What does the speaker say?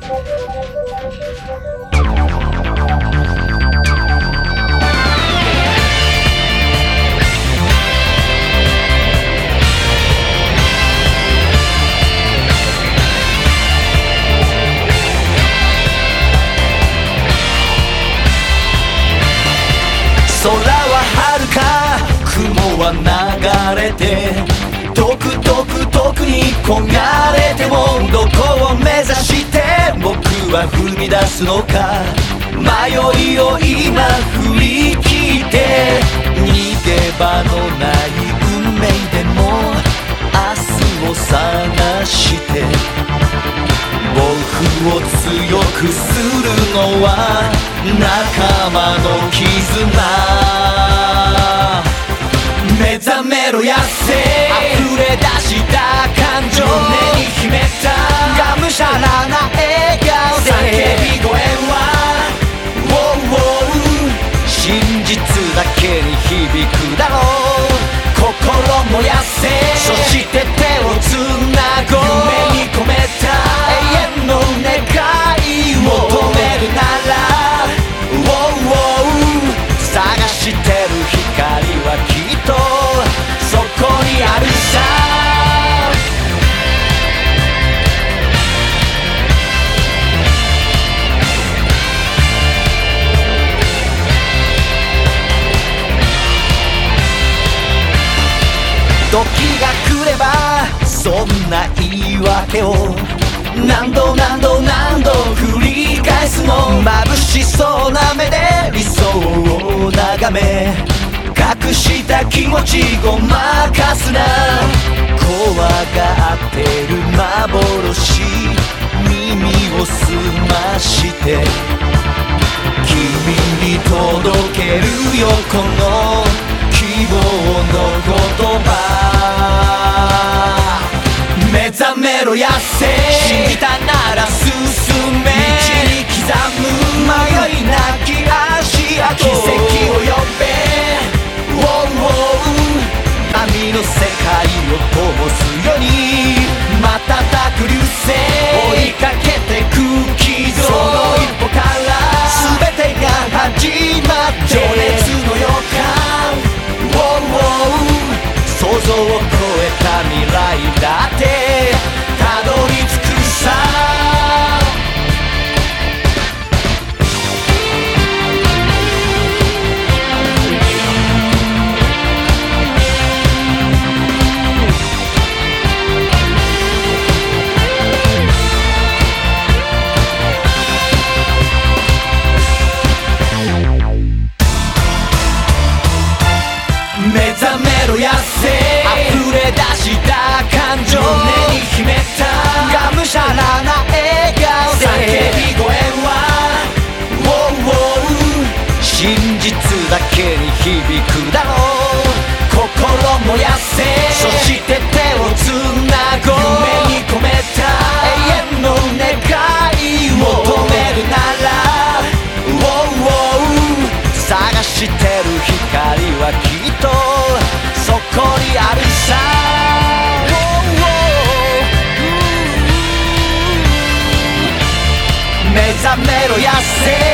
空は遥か雲は流れて遠く遠く遠くに焦がれてもどこを目指して僕は踏み出すのか迷いを今振り切って逃げ場のない運命でも明日を探して僕を強くするのは仲間の絆目覚めろ野生溢れ出した感情胸に秘めたがむしゃらな笑顔で叫び声は 真実だけに響くだろう心も野生そして手をつなごう夢に込めた永遠の願いを求めるなら探してる光はきっとそこにあるさ時が来ればそんな言い訳を何度何度何度繰り返すの眩しそうな目で理想を眺め隠した気持ちごまかすな怖がってる幻耳を澄まして君に届けるよこの希望の言葉目覚めろ野生信じたなら進め道に刻む迷いなき足跡奇跡を呼べ波の世界を灯すように瞬く流星追いかけてく傷その一歩から全てが始まって情熱の予感想像を超えた未来だってたどり着くさ目覚めろ野生溢れ出した感情胸に秘めたがむしゃらな笑顔で叫び声は真実だけに響くだろう心も野生そして手をつなごう夢に込めた永遠の願いを求めるなら探してる光はきっとそこにあるさ目覚めろ野生